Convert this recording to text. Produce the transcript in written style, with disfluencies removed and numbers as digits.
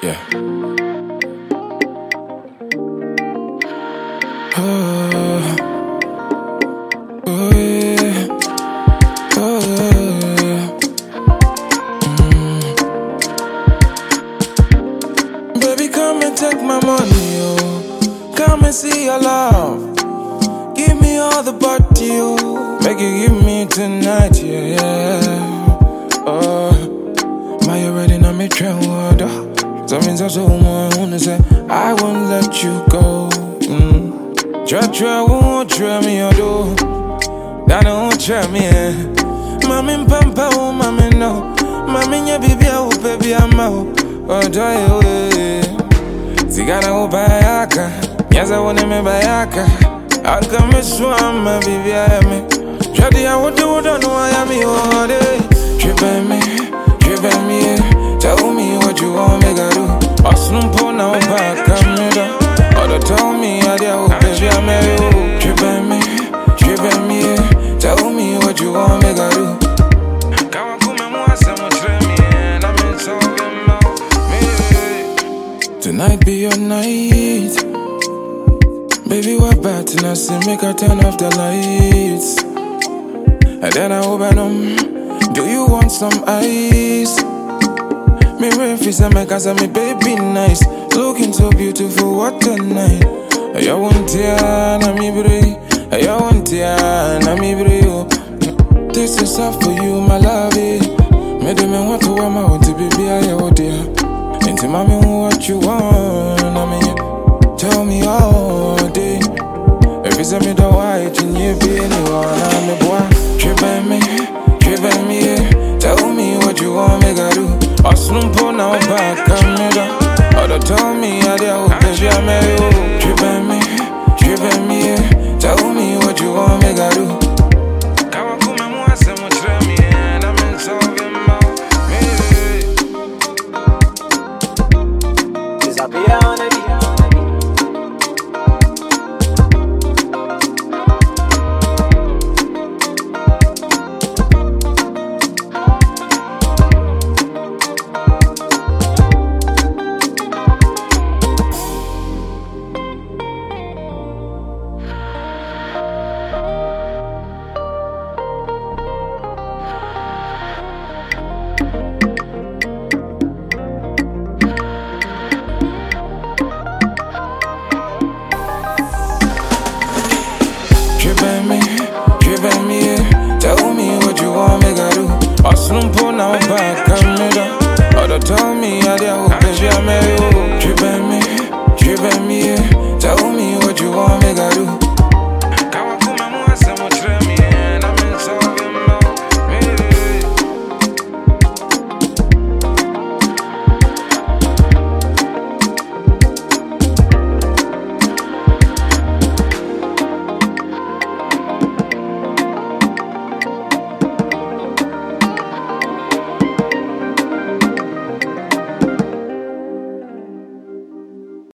Yeah. Oh, oh yeah. Oh yeah. Baby, come and take my money, oh. Come and see your love. Give me all the body, oh. Make you give me tonight, yeah. Oh, my already know me train water. Something's also one say I won't let you go. Try, won't try me, or do. That don't try me, Mami pampa, oh, mami no. Mami nya baby, oh, baby, I'm out. Oh, joy, oh, Zigana, oh, bayaka. Yes, I want me bayaka. I'll come and swam, my baby, I am me. Shadi, I want to know I am me all day. Trip by me, tell me what you want me to do. Osnum po na back, I'm me. Other tell me, I do, baby, I'm me. Trip by me, tell me what you want me to do. Come on, come on, more, someone tell me, and I'm in talking about me. Tonight be your night. Baby, what bad tonight? Say make her turn off the lights, and then I open them. Do you want some ice? Me refuse and make us me baby nice. Looking so beautiful, what a night. I want ya, na mi bri. I want ya, na mi bri. This is all for you, my love. Me dem want to want my want to baby, I oh dear. Into mommy, what you want, I mean, tell me all day. If it's a me the white, you be anyone, I'm a boy. Trip by me, tell me what you want me to do. Osnum po na back, I'm me. Other tell me, I do, baby, I'm